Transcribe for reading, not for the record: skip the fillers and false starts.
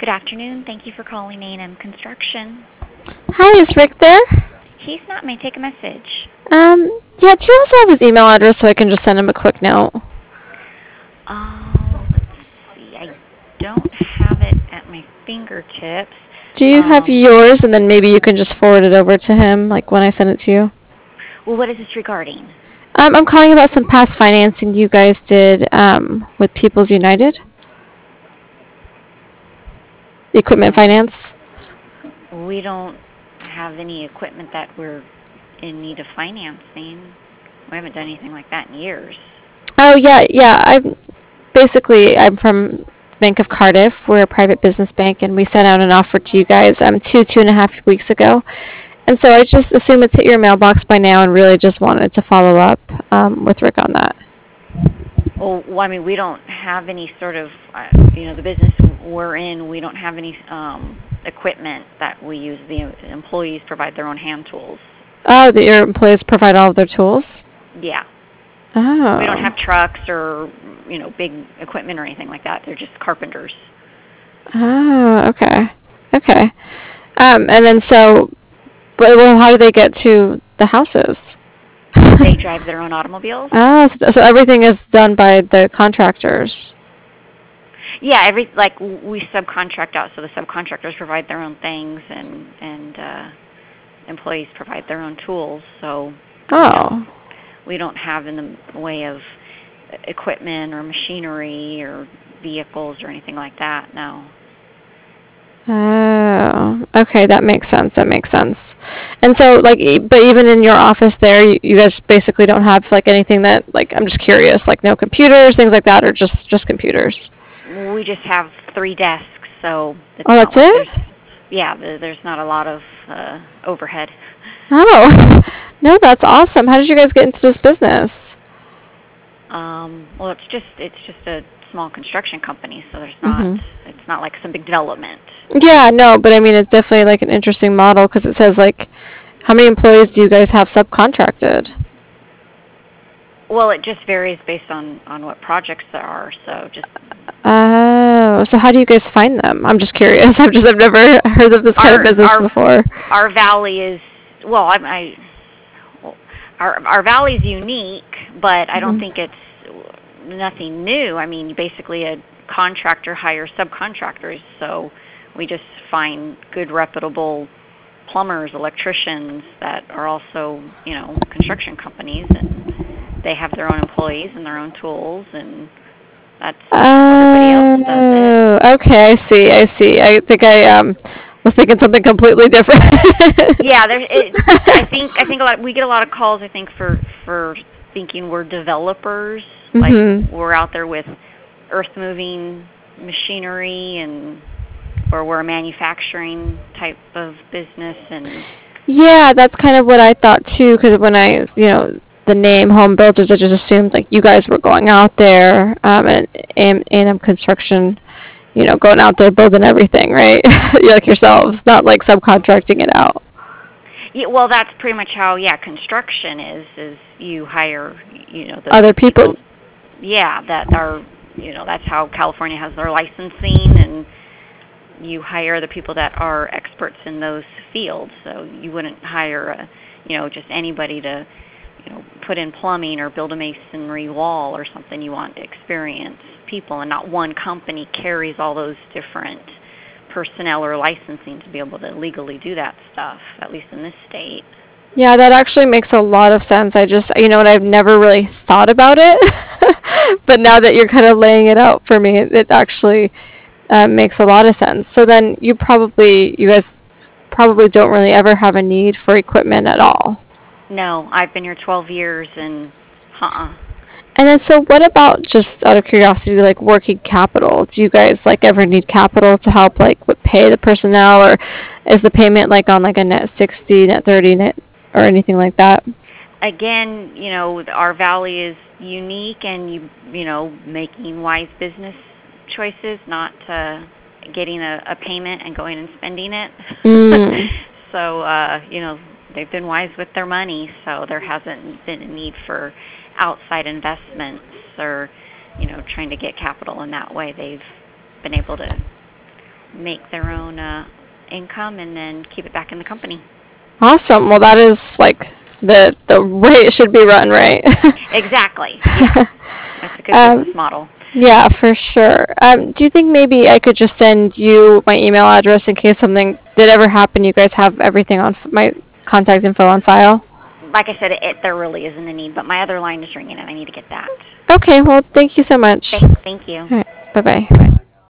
Good afternoon. Thank you for calling A&M Construction. Hi, is Rick there? He's not. May I take a message? Yeah, do you also have his email address so I can just send him a quick note? Let's see. I don't have it at my fingertips. Do you have Um, yours and then maybe you can just forward it over to him, like when I send it to you? well, what is this regarding? I'm calling about some past financing you guys did with People's United, the equipment Um, finance. we don't have any equipment that we're in need of financing. We haven't done anything like that in years. Oh, yeah, yeah. I'm from Bank of Cardiff. We're a private business bank, and we sent out an offer to you guys 2.5 weeks ago. And so I just assume it's hit your mailbox by now and really just wanted to follow up with Rick on that. Well, I mean, we don't have any sort of, the business we're in, we don't have any equipment that we use. The employees provide their own hand tools. Oh, that your employees provide all of their tools? Yeah. We don't Oh. have trucks or, big equipment or anything like that. They're just carpenters. Oh, okay. Okay. And then so, well, how do they get to the houses? They drive their own automobiles. Oh, so everything is done by the contractors. Yeah, we subcontract out, so the subcontractors provide their own things, and employees provide their own tools. So we don't Oh. we don't have in the way of equipment or machinery or vehicles or anything like that. No. Oh. Okay, that makes sense. That makes sense. And so, like, but even in your office there, you guys basically don't have like anything that, like, I'm just curious, like no computers, things like that, or just computers. We just have 3 desks, so it's Oh, that's not like it? there's not a lot of overhead. Oh, no, that's awesome. How did you guys get into this business? Well, it's just a small construction company, so Mhm. it's not like some big development. Yeah, no, but I mean, it's definitely like an interesting model because it says like, how many employees do you guys have subcontracted? Well, it just varies based on what projects there are. So just Oh, so how do you guys find them? I'm just curious. I've never heard of this kind of our business our before. our valley is well, well, our valley is unique, but I don't Mhm. think it's nothing new. I mean, basically a contractor hires subcontractors, so we just find good reputable plumbers, electricians that are also, construction companies, and they have their own employees and their own tools, and that's how everybody else does it. Oh, okay. I see. I see. I think I was thinking something completely different. Yeah, I think we get a lot of calls, I think, for thinking we're developers, like Mhm. we're out there with earth moving machinery, and or we're a manufacturing type of business. And Yeah, that's kind of what I thought too. Because when the name Home Builders, I just assumed like you guys were going out there, and construction, going out there building everything, right? You're like yourselves, not like subcontracting it out. yeah, well, that's pretty much how, construction is you hire, Other the people. people, yeah, that are, that's how California has their licensing, and you hire the people that are experts in those fields. So you wouldn't hire just anybody to, put in plumbing or build a masonry wall or something. You want experienced people, and not one company carries all those different personnel or licensing to be able to legally do that stuff, at least in this state. Yeah, that actually makes a lot of sense. I just, what, I've never really thought about it, but now that you're kind of laying it out for me, it actually makes a lot of sense. So then you guys probably don't really ever have a need for equipment at all. No, I've been here 12 years, and And then so what about, just out of curiosity, like working capital? Do you guys like ever need capital to help like with pay the personnel, or is the payment like on like a net 60, net 30, net or anything like that? again, our valley is unique, and making wise business choices, not getting a payment and going and spending it. Mm. So, they've been wise with their money, so there hasn't been a need for outside investments or, trying to get capital in that way. They've been able to make their own income and then keep it back in the company. Awesome. Well, that is like the way it should be run, right? Exactly. Yeah. That's a good business model. Yeah, for sure. Do you think maybe I could just send you my email address in case something did ever happen? You guys have everything on my contact info on file? Like I said, there really isn't a need, but my other line is ringing and I need to get that. Okay, well, thank you so much. Thank you. All right, bye-bye.